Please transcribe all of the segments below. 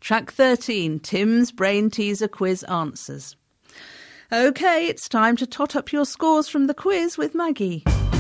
Track 13, Tim's Brain Teaser Quiz Answers. OK, it's time to tot up your scores from the quiz with Maggie.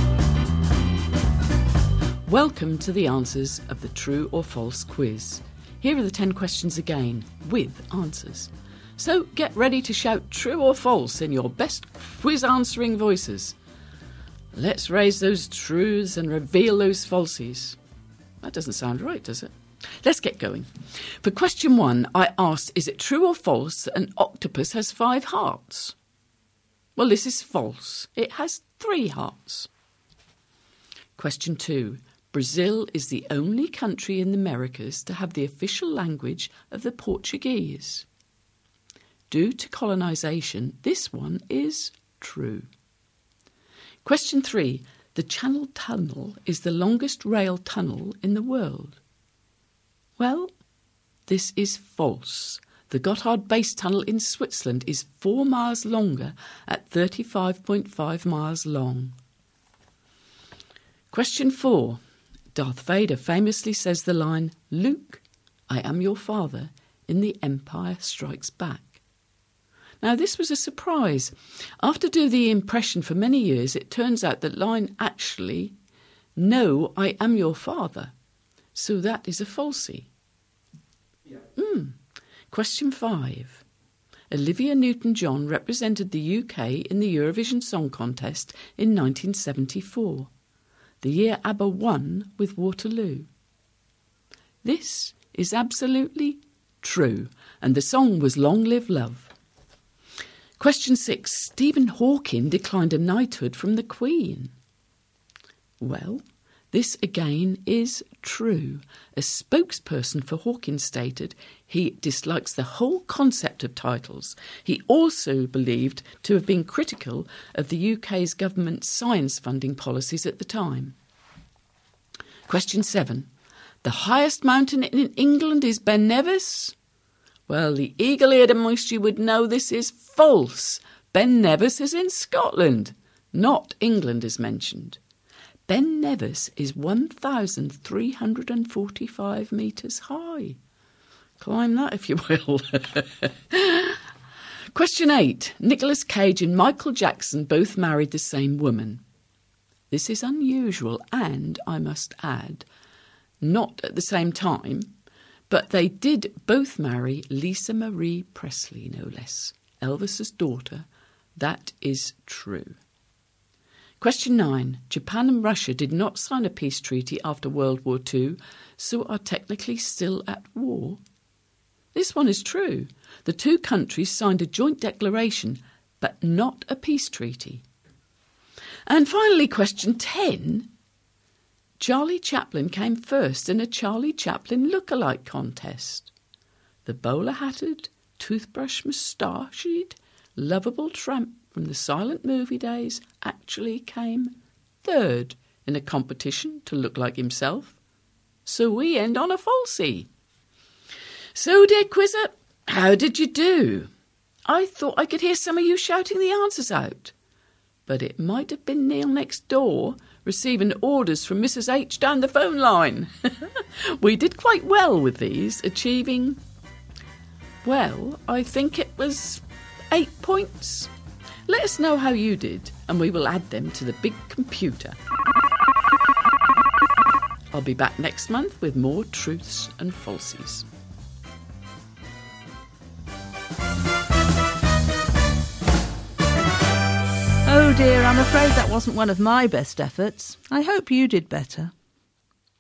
Welcome to the answers of the true or false quiz. Here are the 10 questions again, with answers. So get ready to shout true or false in your best quiz answering voices. Let's raise those truths and reveal those falsies. That doesn't sound right, does it? Let's get going. For question 1, I asked, is it true or false that an octopus has 5 hearts? Well, this is false. It has 3 hearts. Question 2, Brazil is the only country in the Americas to have the official language of the Portuguese. Due to colonisation, this one is true. Question 3, the Channel Tunnel is the longest rail tunnel in the world. Well, this is false. The Gotthard Base Tunnel in Switzerland is 4 miles longer at 35.5 miles long. Question 4. Darth Vader famously says the line, "Luke, I am your father," in The Empire Strikes Back. Now, this was a surprise. After doing the impression for many years, it turns out that line actually, "No, I am your father." So that is a falsie. Yeah. Question 5. Olivia Newton-John represented the UK in the Eurovision Song Contest in 1974, the year ABBA won with Waterloo. This is absolutely true, and the song was Long Live Love. Question 6. Stephen Hawking declined a knighthood from the Queen. Well, this again is true. A spokesperson for Hawking stated he dislikes the whole concept of titles. He also believed to have been critical of the UK's government's science funding policies at the time. Question 7. The highest mountain in England is Ben Nevis? Well, the eagle-eared amongst you would know this is false. Ben Nevis is in Scotland, not England as mentioned. Ben Nevis is 1,345 metres high. Climb that if you will. Question 8. Nicolas Cage and Michael Jackson both married the same woman. This is unusual and, I must add, not at the same time, but they did both marry Lisa Marie Presley, no less, Elvis's daughter. That is true. Question 9. Japan and Russia did not sign a peace treaty after World War II, so are technically still at war. This one is true. The two countries signed a joint declaration, but not a peace treaty. And finally, question 10. Charlie Chaplin came first in a Charlie Chaplin look-alike contest. The bowler-hatted, toothbrush-moustached, lovable tramp from the silent movie days actually came third in a competition to look like himself. So we end on a falsie. So, dear quizzer, how did you do? I thought I could hear some of you shouting the answers out. But it might have been Neil next door receiving orders from Mrs. H down the phone line. We did quite well with these, achieving, well, I think it was 8 points. Let us know how you did, and we will add them to the big computer. I'll be back next month with more truths and falsies. Oh dear, I'm afraid that wasn't one of my best efforts. I hope you did better.